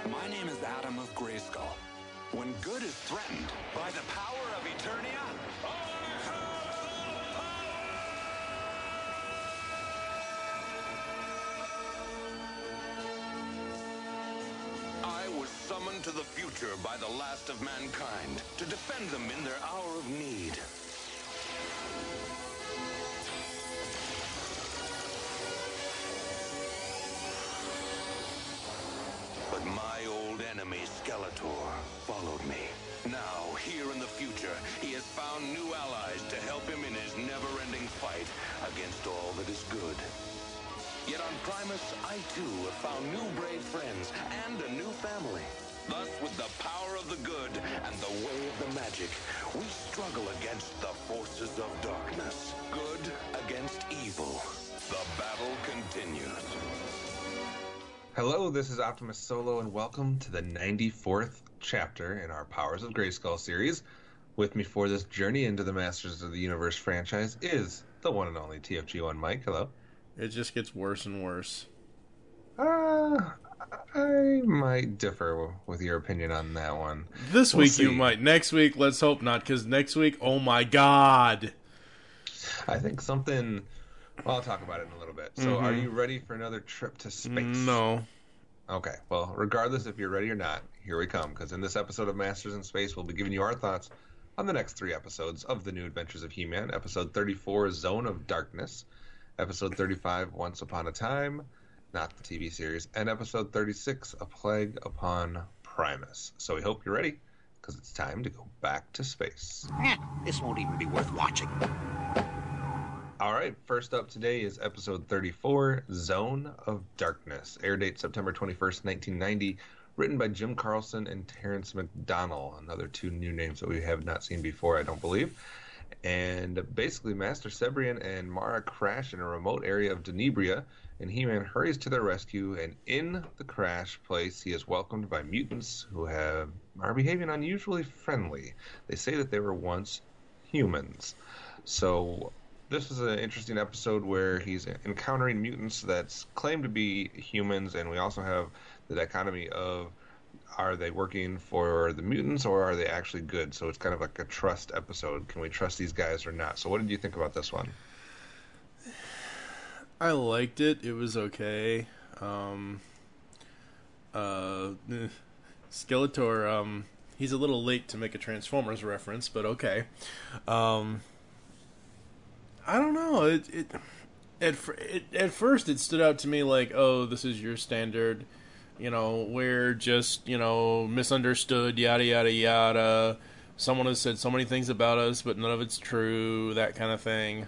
My name is Adam of Grayskull. When good is threatened by the power of Eternia, I was summoned to the future by the last of mankind to defend them in their hour of need. But my old enemy, Skeletor, followed me. Now, here in the future, he has found new allies to help him in his never-ending fight against all that is good. Yet on Primus, I too have found new brave friends and a new family. Thus, with the power of the good and the way of the magic, we struggle against the forces of darkness. Good against evil. The battle continues. Hello, this is Optimus Solo, and welcome to the 94th chapter in our Powers of Grayskull series. With me for this journey into the Masters of the Universe franchise is the one and only TFG1 Mike. Hello. It just gets worse and worse. I might differ with your opinion on that one. This week see. you might. Next week, let's hope not, because next week, oh my god. I think something... Well, I'll talk about it in a little bit. So, Are you ready for another trip to space? No. Okay, well, regardless if you're ready or not, here we come, because in this episode of Masters in Space, we'll be giving you our thoughts on the next 3 episodes of The New Adventures of He-Man. Episode 34, Zone of Darkness. Episode 35, Once Upon a Time, not the TV series. And episode 36, A Plague Upon Primus. So we hope you're ready, because it's time to go back to space. This won't even be worth watching. All right, first up today is episode 34, Zone of Darkness. Air date September 21st, 1990. Written by Jim Carlson and Terrence McDonnell. Another 2 new names that we have not seen before, I don't believe. And basically, Master Cebrian and Mara crash in a remote area of Denebria, and He-Man hurries to their rescue, and in the crash place, he is welcomed by mutants who are behaving unusually friendly. They say that they were once humans. So... this is an interesting episode where he's encountering mutants that claim to be humans, and we also have the dichotomy of, are they working for the mutants or are they actually good? So it's kind of like a trust episode. Can we trust these guys or not? So what did you think about this one? I liked it. It was okay. Skeletor, he's a little late to make a Transformers reference, but okay. I don't know. At first it stood out to me like, oh, this is your standard, we're just, misunderstood, yada, yada, yada. Someone has said so many things about us, but none of it's true, that kind of thing.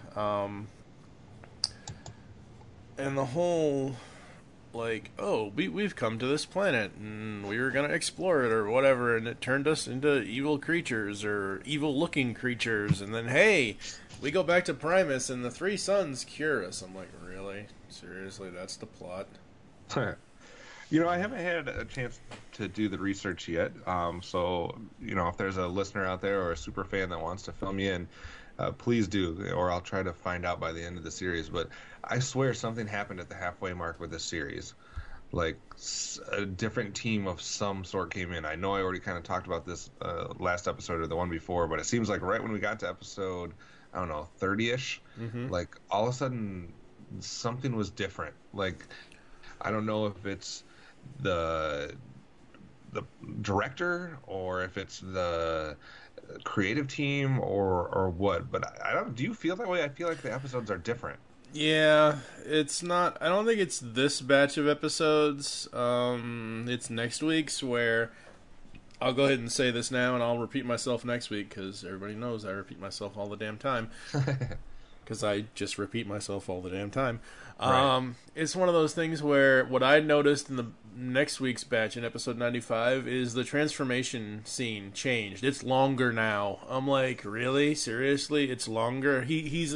And the whole, like, oh, we've come to this planet, and we were going to explore it, or whatever, and it turned us into evil creatures, or evil-looking creatures, and then, hey... we go back to Primus, and the 3 sons cure us. I'm like, really? Seriously, that's the plot? I haven't had a chance to do the research yet. So, if there's a listener out there or a super fan that wants to fill me in, please do, or I'll try to find out by the end of the series. But I swear something happened at the halfway mark with this series. Like, a different team of some sort came in. I know I already kind of talked about this last episode or the one before, but it seems like right when we got to episode... I don't know, 30-ish, like, all of a sudden, something was different. Like, I don't know if it's the director or if it's the creative team or what, but I don't... do you feel that way? I feel like the episodes are different. Yeah, it's not... I don't think it's this batch of episodes. It's next week's where... I'll go ahead and say this now, and I'll repeat myself next week, because everybody knows I repeat myself all the damn time. Because I just repeat myself all the damn time. Right. It's one of those things where what I noticed in the next week's batch, in episode 95, is the transformation scene changed. It's longer now. I'm like, really? Seriously? It's longer? He's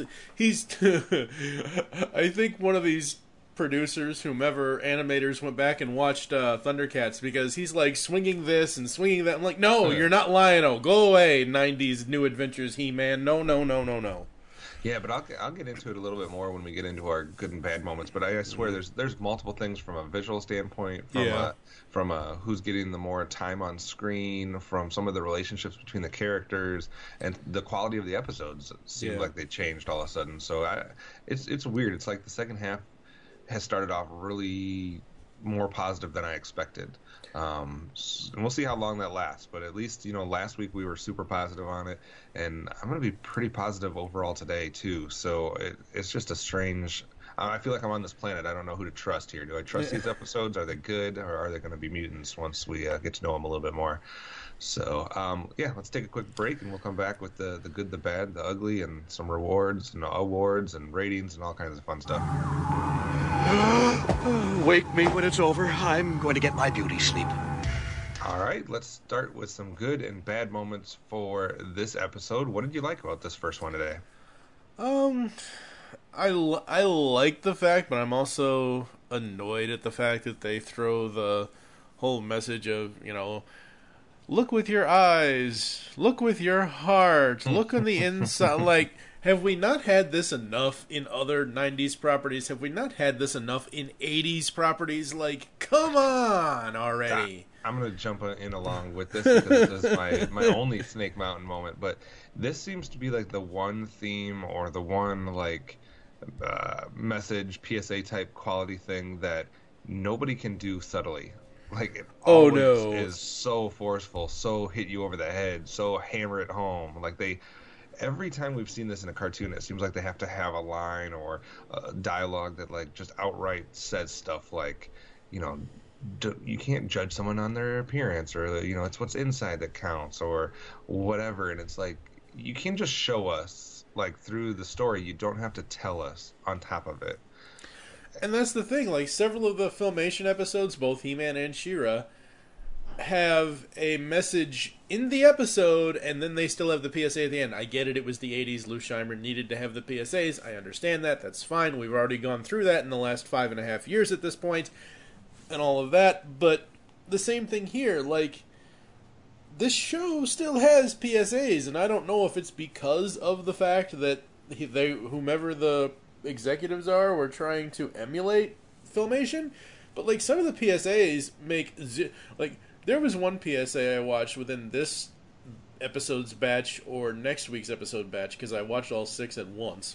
I think one of these... producers, whomever, animators went back and watched Thundercats, because he's like swinging this and swinging that. I'm like, no, you're not Lion-O. Go away, 90s New Adventures He-Man. No. Yeah, but I'll get into it a little bit more when we get into our good and bad moments. But I swear there's multiple things from a visual standpoint, from who's getting the more time on screen, from some of the relationships between the characters, and the quality of the episodes seemed like they changed all of a sudden. So it's weird. It's like the second half has started off really more positive than I expected. And we'll see how long that lasts, but at least, last week we were super positive on it, and I'm going to be pretty positive overall today too. So it's just a strange, I feel like I'm on this planet. I don't know who to trust here. Do I trust these episodes? Are they good, or are they going to be mutants once we get to know them a little bit more? So, let's take a quick break, and we'll come back with the good, the bad, the ugly, and some rewards and awards and ratings and all kinds of fun stuff. Wake me when it's over. I'm going to get my beauty sleep. All right, let's start with some good and bad moments for this episode. What did you like about this first one today? I like the fact, but I'm also annoyed at the fact that they throw the whole message of, look with your eyes, look with your heart, look on the inside. Like, have we not had this enough in other 90s properties? Have we not had this enough in 80s properties? Like, come on already. I'm going to jump in along with this because this is my only Snake Mountain moment. But this seems to be like the one theme or the one message, PSA type quality thing that nobody can do subtly. Like, it always is so forceful, so hit you over the head, so hammer it home. Like, every time we've seen this in a cartoon, it seems like they have to have a line or dialogue that, like, just outright says stuff like, you can't judge someone on their appearance, or, it's what's inside that counts, or whatever. And it's like, you can just show us, like, through the story. You don't have to tell us on top of it. And that's the thing, like, several of the Filmation episodes, both He-Man and She-Ra, have a message in the episode, and then they still have the PSA at the end. I get it, it was the 80s, Lou Scheimer needed to have the PSAs, I understand that, that's fine, we've already gone through that in the last 5.5 years at this point, and all of that, but the same thing here, like, this show still has PSAs, and I don't know if it's because of the fact that whomever the executives were trying to emulate Filmation, but like some of the PSAs make like there was one PSA I watched within this episode's batch or next week's episode batch because I watched all 6 at once.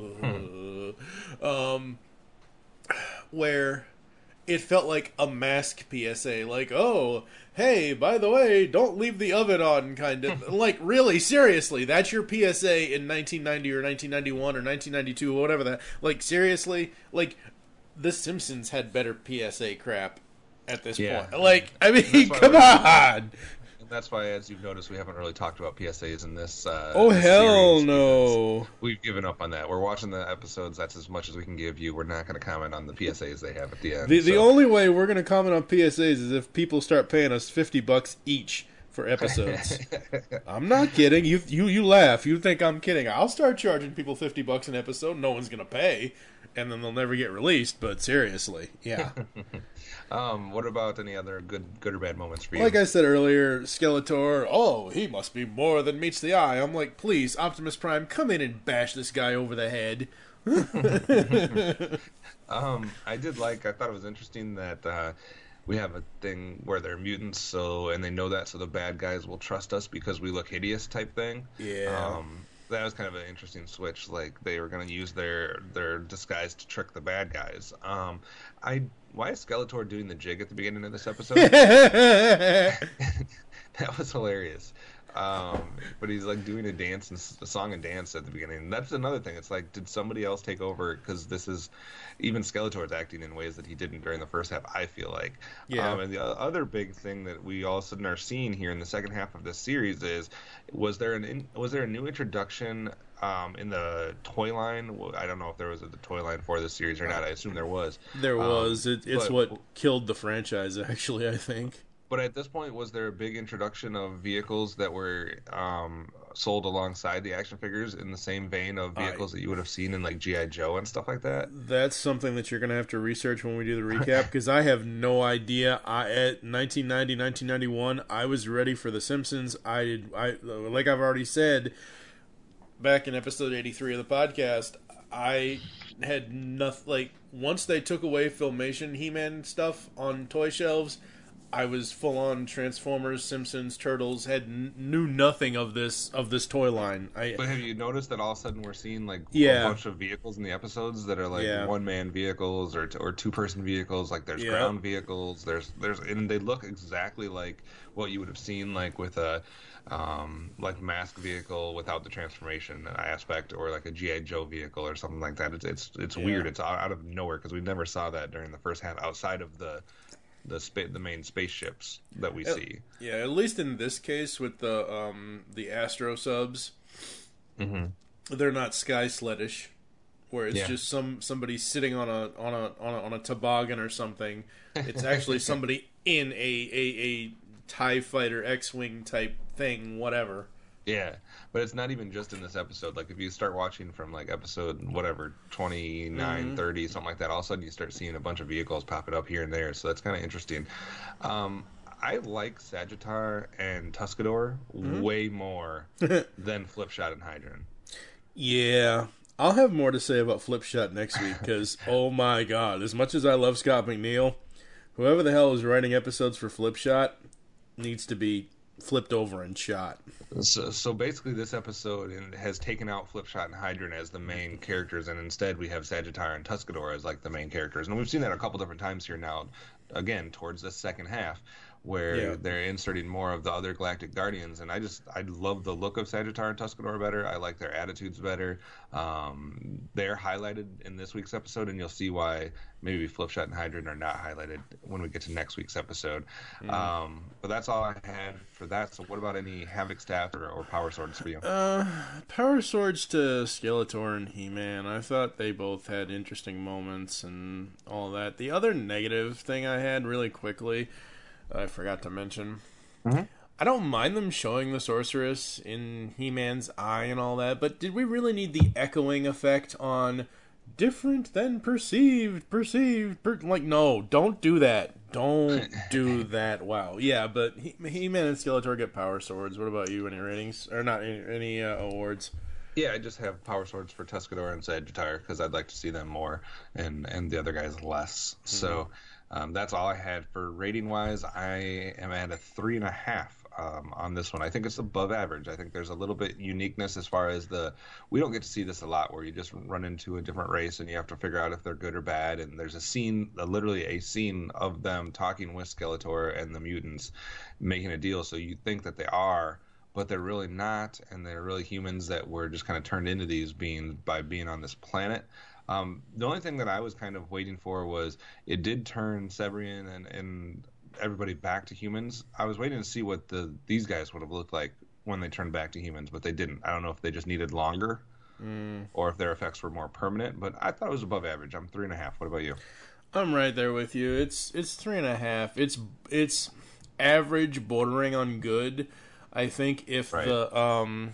Where it felt like a mask PSA, like, oh, hey, by the way, don't leave the oven on, kind of. Like, really, seriously, that's your PSA in 1990 or 1991 or 1992 or whatever that. Like, seriously, like, The Simpsons had better PSA crap at this point. Like, I mean, come on! That's why, as you've noticed, we haven't really talked about PSAs in this hell no. We've given up on that. We're watching the episodes. That's as much as we can give you. We're not going to comment on the PSAs they have at the end. The only way we're going to comment on PSAs is if people start paying us $50 each for episodes. I'm not kidding. You laugh. You think I'm kidding. I'll start charging people $50 an episode. No one's going to pay. And then they'll never get released, but seriously, yeah. What about any other good or bad moments for you? Like I said earlier, Skeletor, oh, he must be more than meets the eye. I'm like, please, Optimus Prime, come in and bash this guy over the head. I thought it was interesting that we have a thing where they're mutants, and they know that, so the bad guys will trust us because we look hideous type thing. Yeah. That was kind of an interesting switch. Like, they were going to use their disguise to trick the bad guys. Why is Skeletor doing the jig at the beginning of this episode? That was hilarious. But he's like doing a song and dance at the beginning. And that's another thing. It's like, did somebody else take over? Because this is even Skeletor's acting in ways that he didn't during the first half, I feel like. Yeah. And the other big thing that we all of a sudden are seeing here in the second half of this series is, was there a new introduction in the toy line? I don't know if there was a toy line for this series or not. I assume there was. There was. It's what killed the franchise, actually, I think. But at this point, was there a big introduction of vehicles that were sold alongside the action figures in the same vein of vehicles that you would have seen in like G.I. Joe and stuff like that? That's something that you're going to have to research when we do the recap, because I have no idea. At 1990, 1991, I was ready for The Simpsons. Like I've already said, back in episode 83 of the podcast, I had nothing, like, once they took away Filmation He-Man stuff on toy shelves, I was full on Transformers, Simpsons, Turtles, knew nothing of this toy line. But have you noticed that all of a sudden we're seeing like Yeah. a bunch of vehicles in the episodes that are like Yeah. one-man vehicles or two-person vehicles? Like there's Yep. ground vehicles, there's and they look exactly like what you would have seen like with a like mask vehicle without the transformation aspect, or like a G.I. Joe vehicle or something like that. It's Yeah. weird. It's out of nowhere because we never saw that during the first half outside of the main spaceships that we see. Yeah, at least in this case with the Astro subs, they're not sky sledish, where it's Yeah. just somebody sitting on a toboggan or something. It's actually somebody in a TIE fighter X-wing type thing, whatever. Yeah, but it's not even just in this episode. Like, if you start watching from, like, episode, whatever, 29, 30, something like that, all of a sudden you start seeing a bunch of vehicles popping up here and there, so that's kind of interesting. I like Sagittar and Tuscador way more than Flipshot and Hydron. Yeah, I'll have more to say about Flipshot next week, because, oh my god, as much as I love Scott McNeil, whoever the hell is writing episodes for Flipshot needs to be flipped over and shot. So basically, this episode has taken out Flipshot and Hydron as the main characters, and instead we have Sagittar and Tuscador as like the main characters. And we've seen that a couple different times here now. Again, towards the second half, where they're inserting more of the other Galactic Guardians, and I love the look of Sagittar and Tuscador better. I like their attitudes better. They're highlighted in this week's episode, and you'll see why maybe Flipshot and Hydron are not highlighted when we get to next week's episode. But that's all I had for that. So what about any Havoc staff or Power Swords for you? Power Swords to Skeletor and He-Man. I thought they both had interesting moments and all that. The other negative thing I had really quickly, I forgot to mention. I don't mind them showing the sorceress in He-Man's eye and all that, but did we really need the echoing effect on different than perceived, like, no, don't do that. Don't do that. Wow. Yeah, but He-Man and Skeletor get Power Swords. What about you? Any ratings? Or not any awards? Yeah, I just have Power Swords for Tuscador and Sagittar because I'd like to see them more and the other guys less. So that's all I had for rating wise. I am at a 3.5 on this one. I think it's above average. I think there's a little bit uniqueness as far as we don't get to see this a lot where you just run into a different race and you have to figure out if they're good or bad. And there's a scene, literally a scene of them talking with Skeletor and the mutants making a deal. So you think that they are, but they're really not, and they're really humans that were just kind of turned into these beings by being on this planet. The only thing that I was kind of waiting for was it did turn Severian and everybody back to humans. I was waiting to see what these guys would have looked like when they turned back to humans, but they didn't. I don't know if they just needed longer or if their effects were more permanent, but I thought it was above average. I'm 3.5. What about you? I'm right there with you. It's 3.5. It's average, bordering on good. I think if the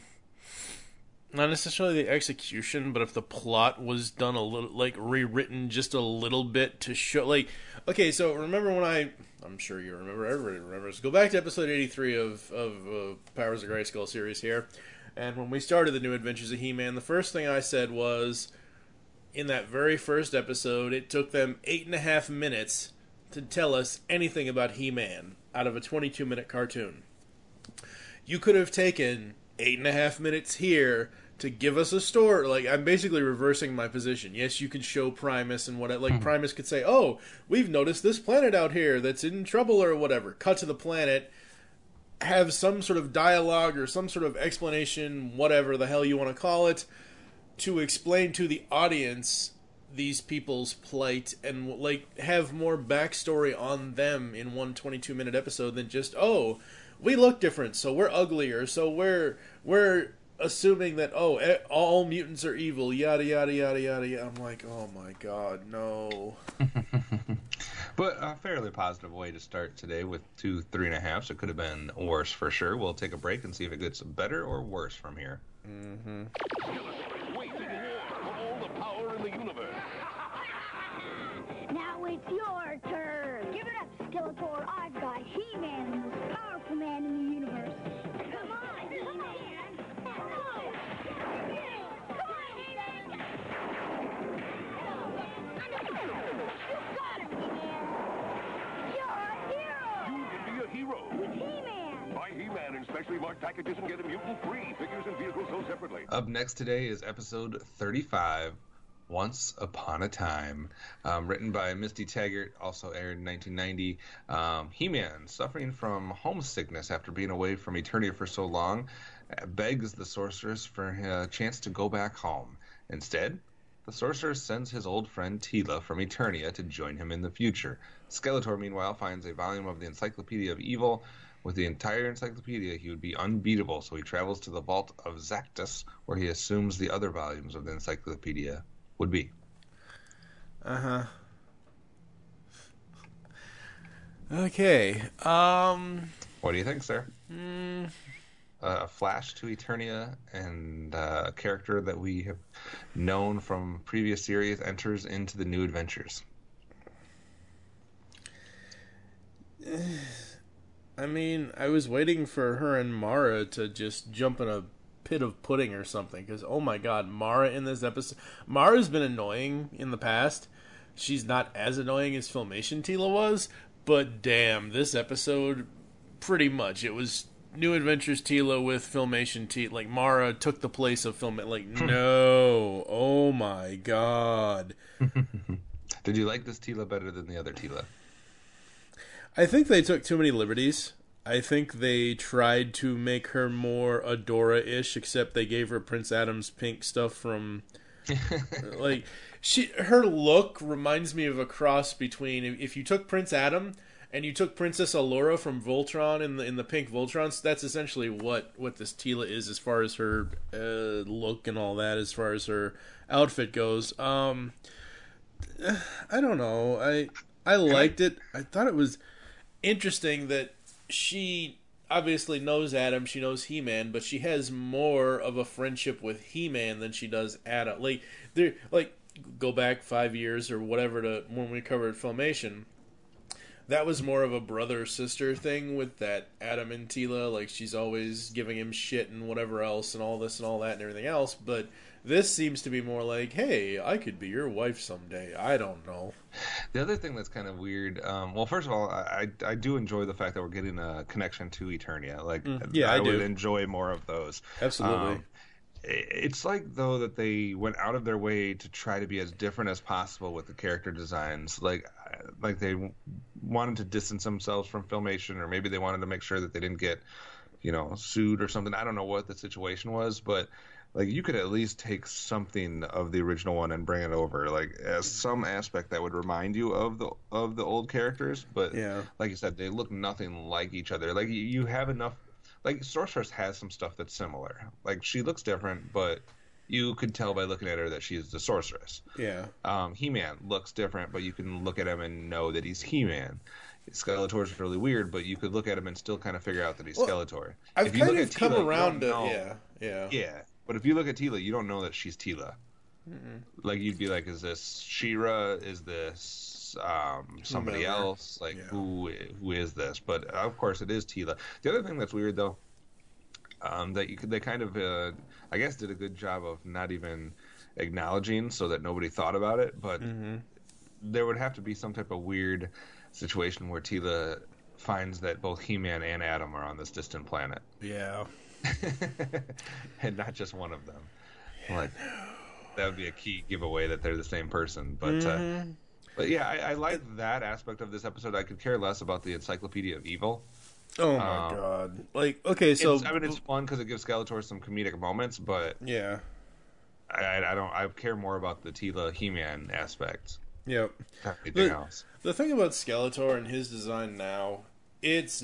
not necessarily the execution, but if the plot was done a little, like, rewritten just a little bit to show, like, okay, so remember when I'm sure you remember, everybody remembers, go back to episode 83 of Powers of Grayskull series here, and when we started the New Adventures of He-Man, the first thing I said was, in that very first episode, it took them 8.5 minutes to tell us anything about He-Man out of a 22-minute cartoon. You could have taken 8.5 minutes here to give us a story. Like, I'm basically reversing my position. Yes, you could show Primus and what, like, Primus could say, oh, we've noticed this planet out here that's in trouble or whatever. Cut to the planet, have some sort of dialogue or some sort of explanation, whatever the hell you want to call it, to explain to the audience these people's plight and, like, have more backstory on them in one 22-minute episode than just, oh, we look different, so we're uglier, so we're assuming that, oh, all mutants are evil, yada, yada, yada, yada. I'm like, oh my god, no. But a fairly positive way to start today with 2 3.5s. It could have been worse for sure. We'll take a break and see if it gets better or worse from here. Waging war for all the power in the universe. Now it's your turn. Give it up, Skeletor. I've got He-Man, the most powerful man in the universe. Come on, He-Man. got him, He-Man. You're a hero. You can be a hero. With He-Man. Buy He-Man in specially marked packages and get him mutant-free. Figures and vehicles sold separately. Up next today is episode 35, Once Upon a Time, written by Misty Taggart, also aired in 1990. He-Man, suffering from homesickness after being away from Eternia for so long, begs the sorceress for a chance to go back home. Instead, the sorceress sends his old friend Teela from Eternia to join him in the future. Skeletor, meanwhile, finds a volume of the Encyclopedia of Evil. With the entire encyclopedia, he would be unbeatable, so he travels to the vault of Zactus, where he assumes the other volumes of the encyclopedia would be. Okay. What do you think, sir? A flash to Eternia, and a character that we have known from previous series enters into the new adventures. I mean, I was waiting for her and Mara to just jump in a pit of pudding or something, because, oh my god, Mara in this episode... Mara's been annoying in the past. She's not as annoying as Filmation Teela was, but damn, this episode, pretty much, it was New Adventures Teela with Filmation Teela. Like, Mara took the place of like, no, oh my god. Did you like this Teela better than the other Teela? I think they took too many liberties. I think they tried to make her more Adora-ish, except they gave her Prince Adam's pink stuff from... like, her look reminds me of a cross between... If you took Prince Adam and you took Princess Allura from Voltron in the pink Voltrons, that's essentially what this Teela is as far as her look and all that, as far as her outfit goes. I don't know. I liked it. I thought it was interesting that she obviously knows Adam, she knows He-Man, but she has more of a friendship with He-Man than she does Adam. Go back 5 years or whatever to when we covered Filmation. That was more of a brother-sister thing with that Adam and Teela. Like, she's always giving him shit and whatever else and all this and all that and everything else. But this seems to be more like, hey, I could be your wife someday. I don't know. The other thing that's kind of weird, well, first of all, I do enjoy the fact that we're getting a connection to Eternia. Like, I would enjoy more of those. Absolutely. It's like, though, that they went out of their way to try to be as different as possible with the character designs. Like they wanted to distance themselves from Filmation, or maybe they wanted to make sure that they didn't get, sued or something. I don't know what the situation was, but like, you could at least take something of the original one and bring it over, like, as some aspect that would remind you of the old characters. But yeah, like you said, they look nothing like each other. Like, you have enough. Like, Sorceress has some stuff that's similar. Like, she looks different, but you could tell by looking at her that she's the Sorceress. Yeah. He-Man looks different, but you can look at him and know that he's He-Man. Skeletor's really weird, but you could look at him and still kind of figure out that he's Skeletor. I've kind of come around to... Yeah. But if you look at Teela, you don't know that she's Teela. Mm-mm. Like, you'd be like, is this She-Ra? Is this somebody else? Like, who is this? But of course it is Teela. The other thing that's weird, though, they kind of I guess did a good job of not even acknowledging, so that nobody thought about it, but there would have to be some type of weird situation where Teela finds that both He-Man and Adam are on this distant planet. Yeah. And not just one of them. Like, that would be a key giveaway that they're the same person. But yeah, I like that aspect of this episode. I could care less about the Encyclopedia of Evil. Oh my god! Like, okay, so it's fun because it gives Skeletor some comedic moments, but yeah, I care more about the Teela He-Man aspects. Yep. Anything else? The thing about Skeletor and his design now, it's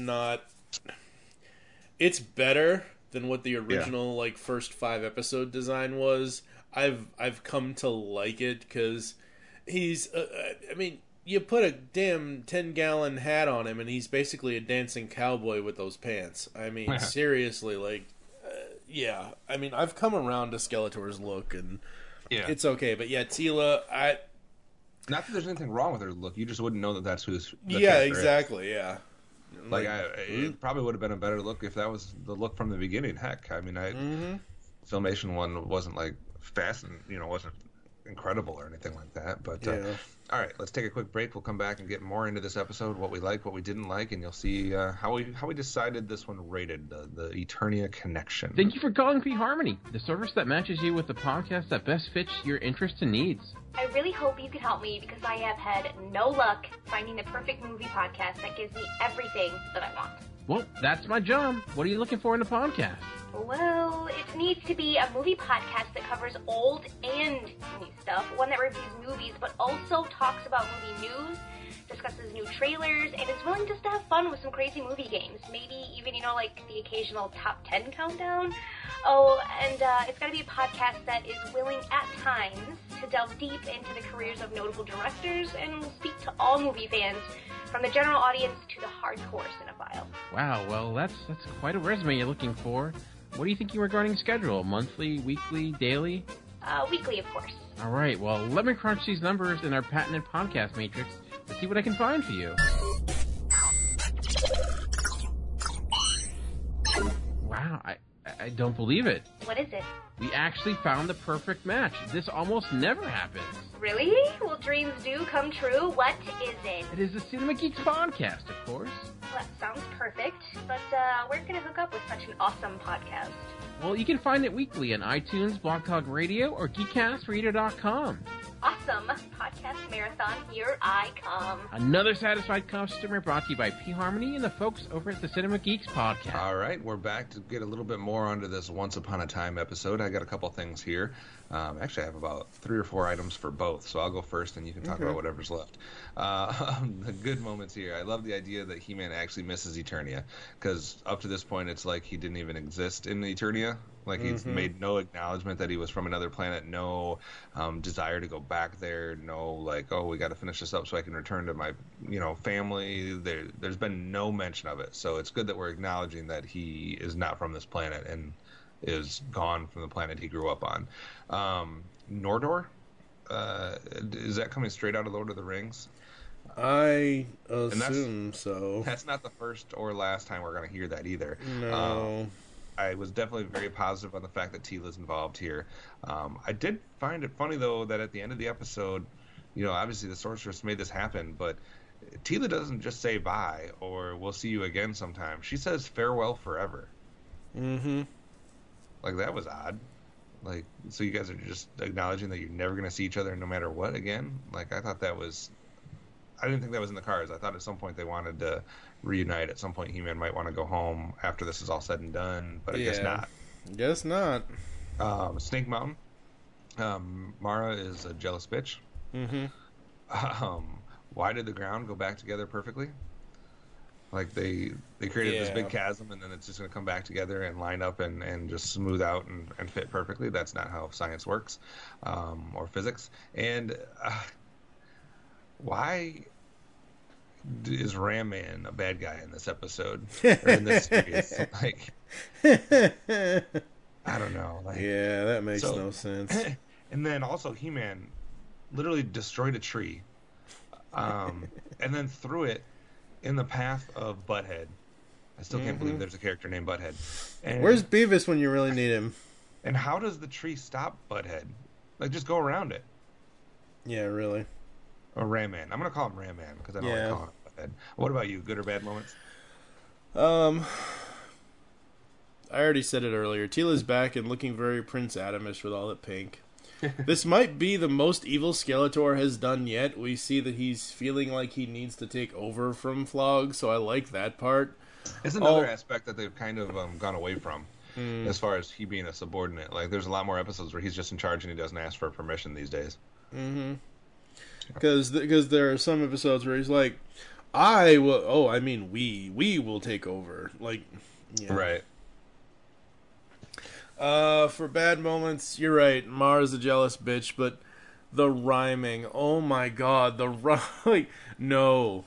better than what the original first 5 episode design was. I've come to like it because he's you put a damn 10-gallon hat on him and he's basically a dancing cowboy with those pants. I mean, seriously, yeah. I mean, I've come around to Skeletor's look and it's okay. But yeah, Teela, not that there's anything wrong with her look. You just wouldn't know that that's who's. Yeah, exactly. Is. Yeah. It probably would have been a better look if that was the look from the beginning. Heck, I mean, Filmation one wasn't fast and wasn't incredible or anything like that. But All right, let's take a quick break. We'll come back and get more into this episode, what we liked, what we didn't like, and you'll see how we decided this one rated, the Eternia Connection. Thank you for calling P-Harmony, the service that matches you with the podcast that best fits your interests and needs. I really hope you can help me because I have had no luck finding the perfect movie podcast that gives me everything that I want. Well, that's my job. What are you looking for in a podcast? Well, it needs to be a movie podcast that covers old and new stuff, one that reviews movies but also talks about movie news, discusses new trailers, and is willing just to have fun with some crazy movie games. Maybe even, like the occasional top 10 countdown. Oh, and it's got to be a podcast that is willing at times to delve deep into the careers of notable directors and will speak to all movie fans, from the general audience to the hardcore cinephile. Wow, well, that's quite a resume you're looking for. What are you thinking regarding schedule? Monthly, weekly, daily? Weekly, of course. All right, well, let me crunch these numbers in our patented podcast matrix to see what I can find for you. Wow, I don't believe it. What is it? We actually found the perfect match. This almost never happens. Really? Well, dreams do come true. What is it? It is the Cinema Geeks podcast, of course. Well, that sounds perfect, but where can I hook up with such an awesome podcast? Well, you can find it weekly on iTunes, Blog Talk Radio, or GeekCastRadio.com. Awesome. Podcast marathon, here I come. Another satisfied customer brought to you by P-Harmony and the folks over at the Cinema Geeks podcast. All right, we're back to get a little bit more onto this Once Upon a Time episode. I got a couple things here. Actually, I have about 3 or 4 items for both, so I'll go first and you can talk about whatever's left. The good moments here. I love the idea that He-Man actually misses Eternia, because up to this point, it's like he didn't even exist in Eternia. Like, he's made no acknowledgement that he was from another planet, no desire to go back there, no, like, oh, we got to finish this up so I can return to my, family. There's been no mention of it. So it's good that we're acknowledging that he is not from this planet and is gone from the planet he grew up on. Nordor? Is that coming straight out of Lord of the Rings? I assume so. That's not the first or last time we're going to hear that either. No. I was definitely very positive on the fact that Teela's involved here. I did find it funny, though, that at the end of the episode, obviously the sorceress made this happen, but Teela doesn't just say bye or we'll see you again sometime. She says farewell forever. Mm-hmm. Like, that was odd. Like, so you guys are just acknowledging that you're never going to see each other no matter what again? Like, I thought that was... I didn't think that was in the cards. I thought at some point they wanted to reunite. At some point, He-Man might want to go home after this is all said and done, but I guess not. Guess not. Snake Mountain. Mara is a jealous bitch. Mm-hmm. Why did the ground go back together perfectly? Like, they created this big chasm, and then it's just going to come back together and line up and just smooth out and fit perfectly. That's not how science works, or physics. And why is Ram Man a bad guy in this episode? Or in this series? Like, I don't know. Like, yeah, that makes no sense. And then also He-Man literally destroyed a tree, and then threw it in the path of Butthead. I still can't believe there's a character named Butthead. And where's Beavis when you really need him? And how does the tree stop Butthead? Like, just go around it. Yeah, really. Or Ram Man. I'm going to call him Ram Man because I don't like calling him Butthead. What about you? Good or bad moments? I already said it earlier. Teela's back and looking very Prince Adamish with all that pink. This might be the most evil Skeletor has done yet. We see that he's feeling like he needs to take over from Flog, so I like that part. It's another aspect that they've kind of gone away from, as far as he being a subordinate. Like, there's a lot more episodes where he's just in charge and he doesn't ask for permission these days. Mm-hmm. Because there are some episodes where he's like, we will take over. Like, yeah. Right. For bad moments, you're right. Mara's a jealous bitch, but the rhyming, oh my god, like, no.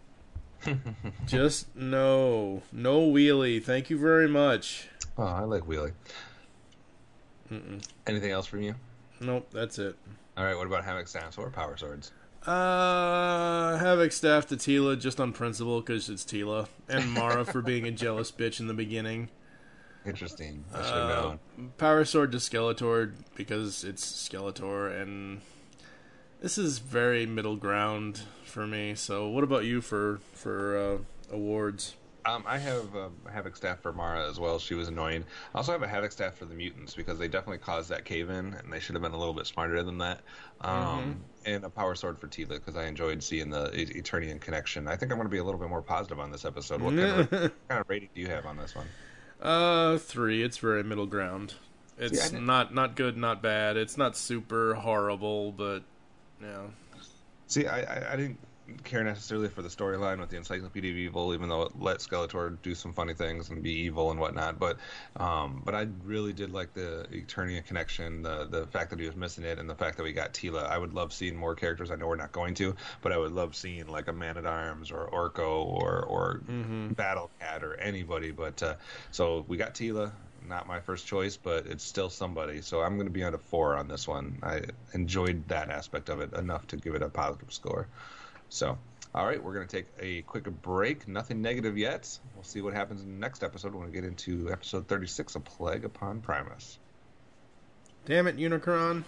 Just no. No wheelie. Thank you very much. Oh, I like wheelie. Anything else from you? Nope, that's it. All right, what about Havoc Staff or Power Swords? Havoc Staff to Teela just on principle because it's Teela, and Mara for being a jealous bitch in the beginning. Interesting. I should have known. Power Sword to Skeletor because it's Skeletor, and This is very middle ground for me. So, what about you for awards? I have a Havoc staff for Mara as well. She was annoying. I also have a Havoc staff for the mutants because they definitely caused that cave-in, and they should have been a little bit smarter than that. And a power sword for Tila because I enjoyed seeing the Eternian connection. I think I'm going to be a little bit more positive on this episode. What kind of rating do you have on this one? 3. It's very middle ground. It's not good, not bad. It's not super horrible, but yeah. See, I didn't care necessarily for the storyline with the Encyclopedia of Evil, even though it let Skeletor do some funny things and be evil and whatnot. But I really did like the Eternia connection, the fact that he was missing it, and the fact that we got Tila. I would love seeing more characters. I know we're not going to, but I would love seeing like a Man-at-Arms or Orko or Battle Cat or anybody. But so we got Tila. Not my first choice, but it's still somebody. So I'm going to be on a 4 on this one. I enjoyed that aspect of it enough to give it a positive score. So, all right, we're going to take a quick break. Nothing negative yet. We'll see what happens in the next episode when we get into episode 36, A Plague Upon Primus. Damn it, Unicron.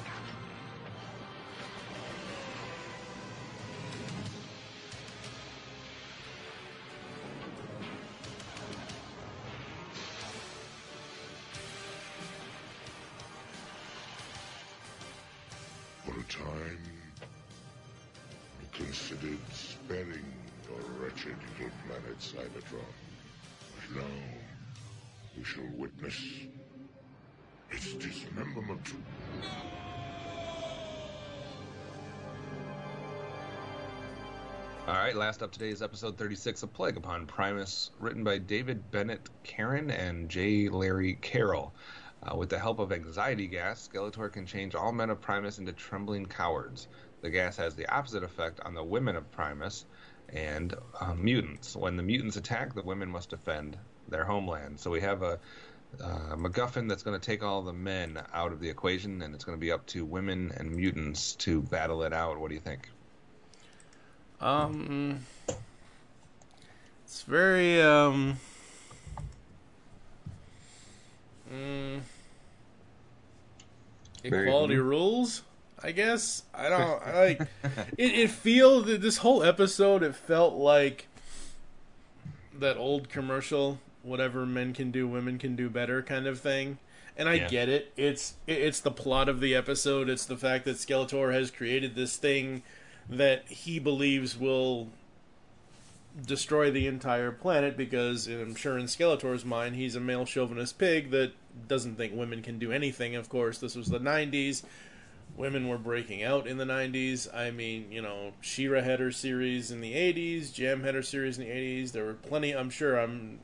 For a time, we considered sparing your wretched little planet, Cybertron. But now, we shall witness its dismemberment. All right, last up today is episode 36, A Plague Upon Primus, written by David Bennett Karen and J. Larry Carroll. With the help of anxiety gas, Skeletor can change all men of Primus into trembling cowards. The gas has the opposite effect on the women of Primus and mutants. When the mutants attack, the women must defend their homeland. So we have a MacGuffin that's going to take all the men out of the equation, and it's going to be up to women and mutants to battle it out. What do you think? It's very equality rules, I guess. I like it feels that this whole episode, it felt like that old commercial, whatever men can do, women can do better kind of thing. And I get it. It's the plot of the episode. It's the fact that Skeletor has created this thing that he believes will destroy the entire planet because, I'm sure in Skeletor's mind, he's a male chauvinist pig that doesn't think women can do anything. Of course, this was the 90s. Women were breaking out in the 90s. I mean, She-Ra had her series in the 80s. Jam had her series in the 80s. There were plenty, I'm sure,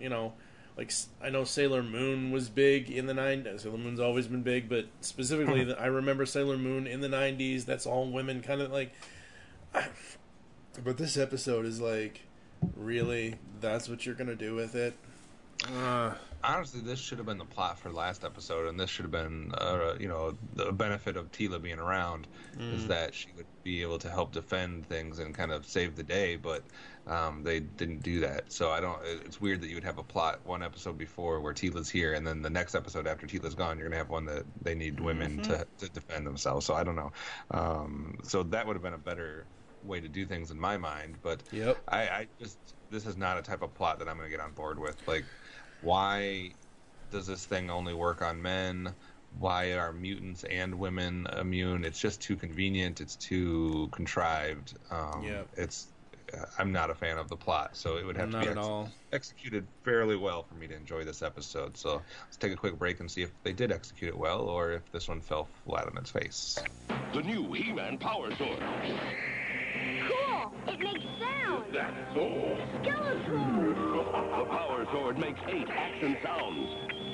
I know Sailor Moon was big in the 90s. Sailor Moon's always been big, but specifically, I remember Sailor Moon in the 90s. That's all women kind of like. But this episode is like, really? That's what you're going to do with it? Honestly, this should have been the plot for the last episode, and this should have been, the benefit of Tila being around is that she would be able to help defend things and kind of save the day, but they didn't do that. So it's weird that you would have a plot one episode before where Tila's here, and then the next episode after Tila's gone, you're going to have one that they need women to defend themselves. So I don't know. So that would have been a better way to do things in my mind, but this is not a type of plot that I'm going to get on board with. Like, why does this thing only work on men? Why are mutants and women immune? It's just too convenient. It's too contrived. I'm not a fan of the plot, so it would have to be executed fairly well for me to enjoy this episode. So let's take a quick break and see if they did execute it well, or if this one fell flat on its face. The new He-Man Power Sword. Cool! It makes sound! That's so. Skeletor! The Power Sword makes 8 action sounds.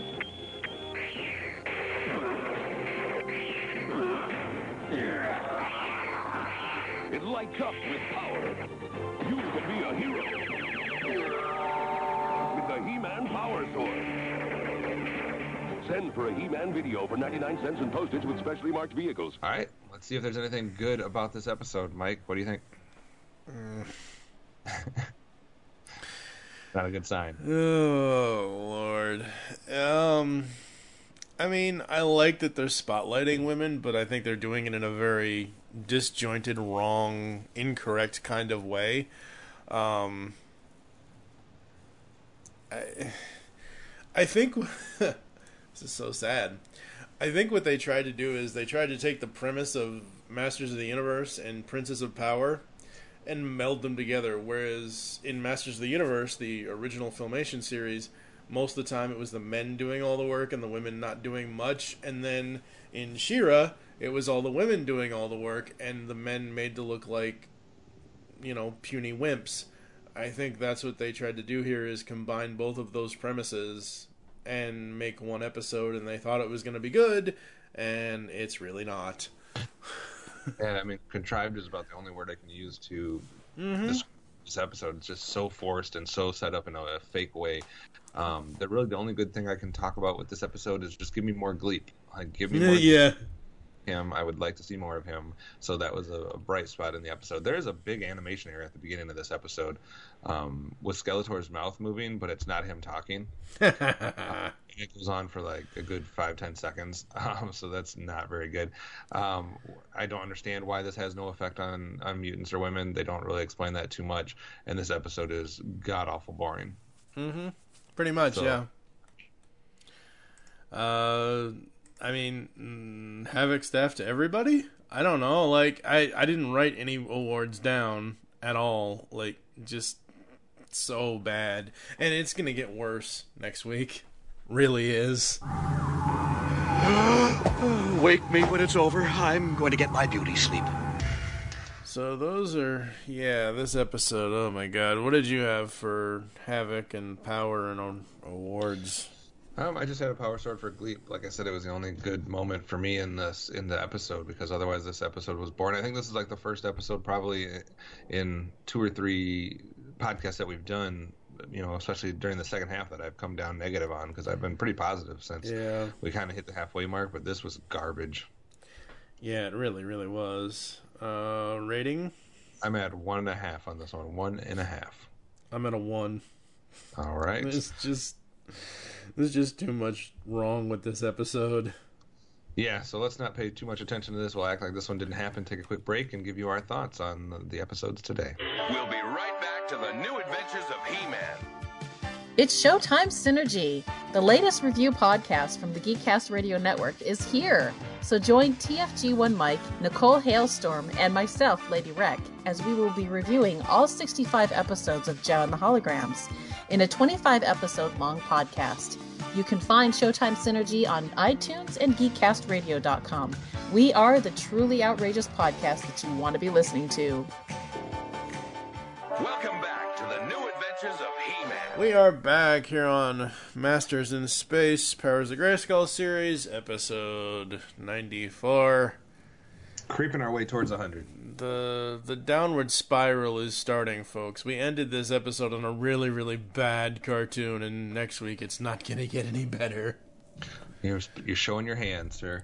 It lights up with power. You can be a hero with the He-Man Power Sword. Send for a He-Man video for 99 cents and postage with specially marked vehicles. All right, let's see if there's anything good about this episode. Mike, what do you think? Not a good sign. Oh, Lord. I mean, I like that they're spotlighting women, but I think they're doing it in a very disjointed, wrong, incorrect kind of way. I think this is so sad. I think what they tried to do is they tried to take the premise of Masters of the Universe and Princes of Power and meld them together, whereas in Masters of the Universe, the original Filmation series, most of the time it was the men doing all the work and the women not doing much, and then in She-Ra, it was all the women doing all the work and the men made to look like, puny wimps. I think that's what they tried to do here, is combine both of those premises and make one episode, and they thought it was going to be good, and it's really not. And I mean, contrived is about the only word I can use to describe this episode. It's just so forced and so set up in a fake way. The only good thing I can talk about with this episode is just give me more Gleep. Like, give me more him. I would like to see more of him. So that was a bright spot in the episode. There is a big animation error at the beginning of this episode with Skeletor's mouth moving, but it's not him talking. It goes on for like a good 5-10 seconds, so that's not very good. I don't understand why this has no effect on mutants or women. They don't really explain that too much, and this episode is god-awful boring. Pretty much, yeah. I mean, Havoc staff to everybody? I don't know. Like, I didn't write any awards down at all. Like, just so bad. And it's going to get worse next week. Really is. Wake me when it's over. I'm going to get my beauty sleep. So those are, this episode. Oh my god. What did you have for Havoc and Power and awards? I just had a power sword for Gleep. Like I said, it was the only good moment for me in the episode, because otherwise this episode was boring. I think this is like the first episode probably in 2 or 3 podcasts that we've done, especially during the second half, that I've come down negative on, because I've been pretty positive since we kind of hit the halfway mark, but this was garbage. Yeah, it really, really was. Rating? I'm at 1.5 on this one. 1.5. I'm at a 1. All right. There's just too much wrong with this episode. Yeah, so let's not pay too much attention to this. We'll act like this one didn't happen, take a quick break, and give you our thoughts on the episodes today. We'll be right back to the new adventures of He-Man. It's Showtime Synergy. The latest review podcast from the Geekcast Radio Network is here. So join TFG1 Mike, Nicole Hailstorm, and myself, Lady Rec, as we will be reviewing all 65 episodes of Joe and the Holograms in a 25-episode-long podcast. You can find Showtime Synergy on iTunes and GeekCastRadio.com. We are the truly outrageous podcast that you want to be listening to. Welcome back to the new adventures of He-Man. We are back here on Masters in Space, Powers of Grayskull series, episode 94. Creeping our way towards 100. The downward spiral is starting, folks. We ended this episode on a really, really bad cartoon, and next week it's not going to get any better. You're showing your hand, sir.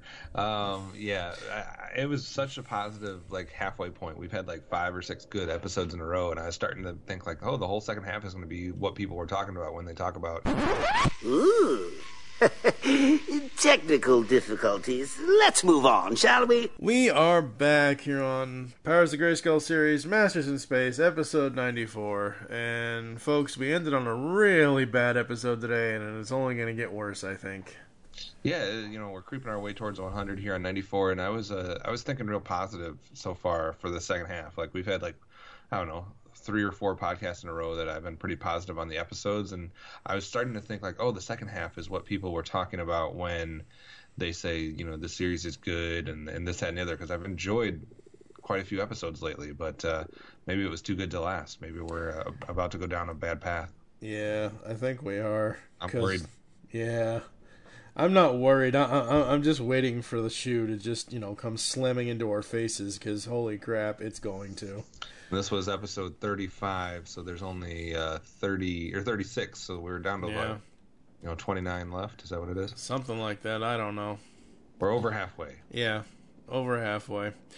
It was such a positive, halfway point. We've had 5 or 6 good episodes in a row, and I was starting to think the whole second half is going to be what people were talking about when they talk about. Ooh. Technical difficulties. Let's move on, shall we? We are back here on Powers of Grayskull series, Masters in Space, episode 94. And folks, we ended on a really bad episode today, and it's only going to get worse, I think. Yeah, we're creeping our way towards 100 here on 94, and I was thinking real positive so far for the second half. We've had 3 or 4 podcasts in a row that I've been pretty positive on the episodes, and I was starting to think the second half is what people were talking about when they say, the series is good and this, that, and the other, because I've enjoyed quite a few episodes lately, but maybe it was too good to last. Maybe we're about to go down a bad path. Yeah, I think we are. I'm worried. Yeah. I'm not worried. I'm just waiting for the shoe to just, come slamming into our faces, because holy crap, it's going to. This was episode 35, so there's only 30 or 36, so we're down to 29 left. Is that what it is? Something like that. I don't know. We're over halfway. Yeah, over halfway.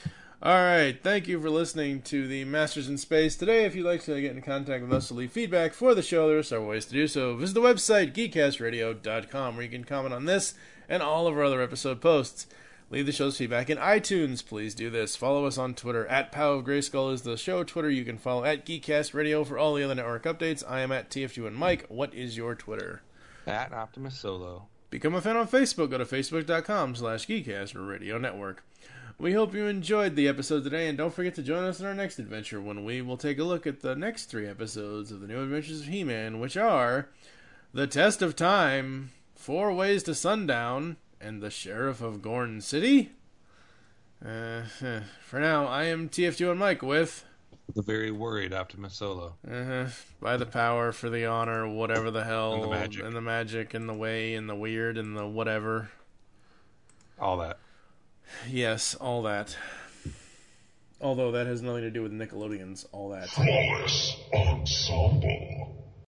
Alright, thank you for listening to the Masters in Space. Today, if you'd like to get in contact with us to leave feedback for the show, there are several ways to do so. Visit the website, geekcastradio.com, where you can comment on this and all of our other episode posts. Leave the show's feedback in iTunes. Please do this. Follow us on Twitter. @Pow of Grayskull is the show Twitter. You can follow @GeekCastRadio for all the other network updates. I am @TFG1Mike. What is your Twitter? @Optimus Solo. Become a fan on Facebook. Go to facebook.com/GeekCastRadio Network. We hope you enjoyed the episode today, and don't forget to join us in our next adventure when we will take a look at the next 3 episodes of the New Adventures of He-Man, which are The Test of Time, 4 Ways to Sundown, and the Sheriff of Gorn City. For now, I am TFG1Mike with the very worried Optimus Solo. By the power, for the honor, whatever the hell, and the magic, and the way, and the weird, and the whatever. All that. Yes, all that. Although that has nothing to do with Nickelodeon's All That. Flawless Ensemble.